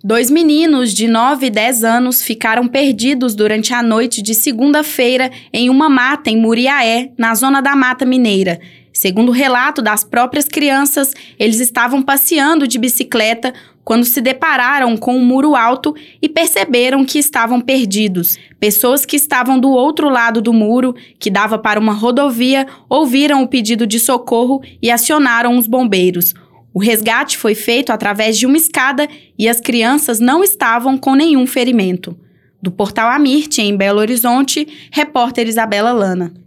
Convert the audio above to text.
2 meninos de 9 e 10 anos ficaram perdidos durante a noite de segunda-feira em uma mata em Muriaé, na zona da Mata Mineira. Segundo o relato das próprias crianças, eles estavam passeando de bicicleta quando se depararam com um muro alto e perceberam que estavam perdidos. Pessoas que estavam do outro lado do muro, que dava para uma rodovia, ouviram o pedido de socorro e acionaram os bombeiros. O resgate foi feito através de uma escada e as crianças não estavam com nenhum ferimento. Do Portal Amirte, em Belo Horizonte, repórter Isabela Lana.